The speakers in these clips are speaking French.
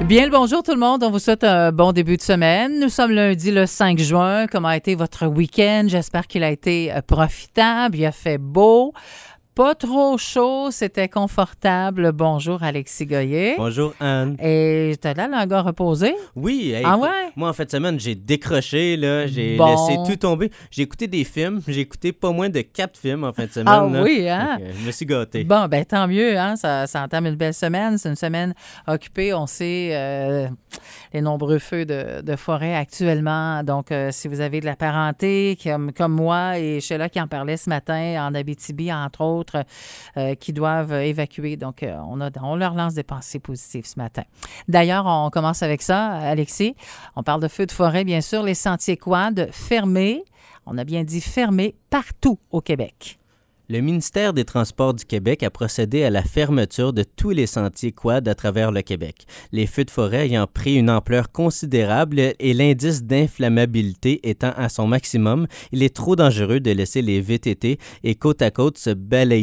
Bien le bonjour tout le monde, on vous souhaite un bon début de semaine. Nous sommes lundi le 5 juin. Comment a été votre week-end? J'espère qu'il a été profitable, il a fait beau. Pas trop chaud, c'était confortable. Bonjour Alexis Goyer. Bonjour Anne. Et t'as l'air d'un gars reposé? Oui. Ah ouais? Moi, en fin de semaine, j'ai décroché, là, j'ai laissé tout tomber. J'ai écouté des films, j'ai écouté pas moins de 4 films en fin de semaine. Ah là. oui, hein? Donc, je me suis gâté. Bon, ben tant mieux, hein? Ça entame une belle semaine. C'est une semaine occupée. On sait les nombreux feux de forêt actuellement. Donc, si vous avez de la parenté, comme moi et Sheila qui en parlait ce matin, en Abitibi, entre autres, qui doivent évacuer. Donc, on leur lance des pensées positives ce matin. D'ailleurs, on commence avec ça, Alexis. On parle de feux de forêt, bien sûr. Les sentiers quad fermés, on a bien dit fermés partout au Québec. Le ministère des Transports du Québec a procédé à la fermeture de tous les sentiers quad à travers le Québec. Les feux de forêt ayant pris une ampleur considérable et l'indice d'inflammabilité étant à son maximum, il est trop dangereux de laisser les VTT et côte à côte se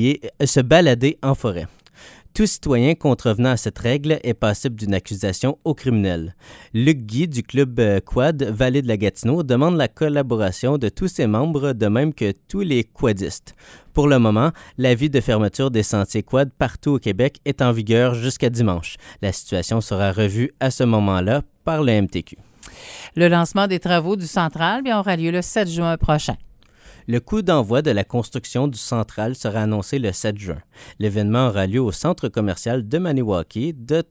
balader en forêt. Tout citoyen contrevenant à cette règle est passible d'une accusation au criminel. Luc Guy du club Quad Vallée de la Gatineau demande la collaboration de tous ses membres, de même que tous les quadistes. Pour le moment, l'avis de fermeture des sentiers quad partout au Québec est en vigueur jusqu'à dimanche. La situation sera revue à ce moment-là par le MTQ. Le lancement des travaux du Central aura lieu le 7 juin prochain. Le coup d'envoi de la construction du Central sera annoncé le 7 juin. L'événement aura lieu au centre commercial de Maniwaki de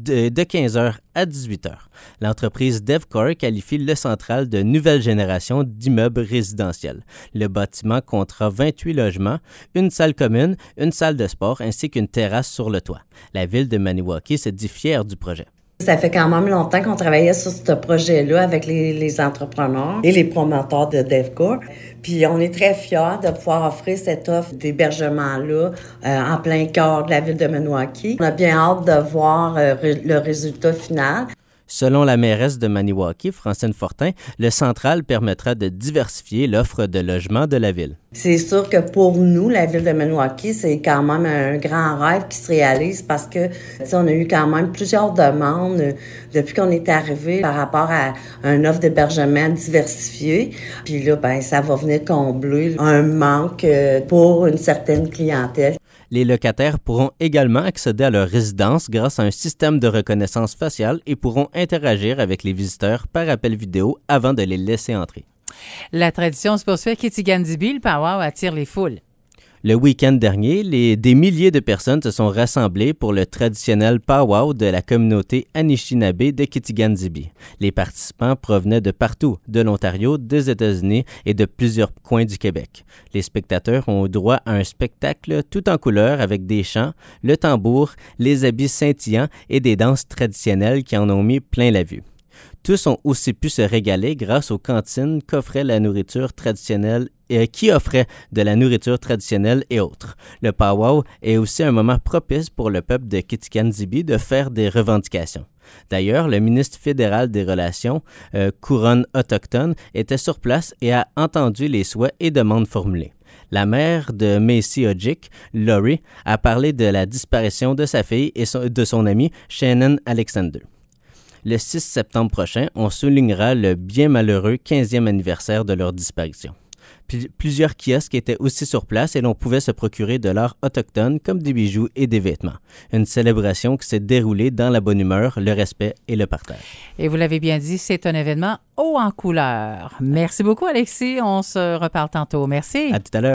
15h à 18h. L'entreprise Devcor qualifie le Central de nouvelle génération d'immeubles résidentiels. Le bâtiment comptera 28 logements, une salle commune, une salle de sport ainsi qu'une terrasse sur le toit. La ville de Maniwaki se dit fière du projet. Ça fait quand même longtemps qu'on travaillait sur ce projet-là avec les entrepreneurs et les promoteurs de Devcor. Puis on est très fiers de pouvoir offrir cette offre d'hébergement-là en plein cœur de la ville de Maniwaki. On a bien hâte de voir le résultat final. Selon la mairesse de Maniwaki, Francine Fortin, le Central permettra de diversifier l'offre de logements de la ville. C'est sûr que pour nous, la ville de Maniwaki, c'est quand même un grand rêve qui se réalise parce que on a eu quand même plusieurs demandes depuis qu'on est arrivé par rapport à une offre d'hébergement diversifiée. Puis là, ça va venir combler un manque pour une certaine clientèle. Les locataires pourront également accéder à leur résidence grâce à un système de reconnaissance faciale et pourront interagir avec les visiteurs par appel vidéo avant de les laisser entrer. La tradition se poursuit à Kitigan-Zibi. Le powwow attire les foules. Le week-end dernier, des milliers de personnes se sont rassemblées pour le traditionnel powwow de la communauté Anishinaabe de Kitigan-Zibi. Les participants provenaient de partout, de l'Ontario, des États-Unis et de plusieurs coins du Québec. Les spectateurs ont droit à un spectacle tout en couleurs avec des chants, le tambour, les habits scintillants et des danses traditionnelles qui en ont mis plein la vue. Tous ont aussi pu se régaler grâce aux cantines qui offraient de la nourriture traditionnelle et autres. Le powwow est aussi un moment propice pour le peuple de Kitigan-Zibi de faire des revendications. D'ailleurs, le ministre fédéral des Relations couronne autochtone était sur place et a entendu les souhaits et demandes formulés. La mère de Macy Ojik, Laurie, a parlé de la disparition de sa fille et de son ami Shannon Alexander. Le 6 septembre prochain, on soulignera le bien malheureux 15e anniversaire de leur disparition. Plusieurs kiosques étaient aussi sur place et l'on pouvait se procurer de l'art autochtone comme des bijoux et des vêtements. Une célébration qui s'est déroulée dans la bonne humeur, le respect et le partage. Et vous l'avez bien dit, c'est un événement haut en couleur. Merci beaucoup, Alexis. On se reparle tantôt. Merci. À tout à l'heure.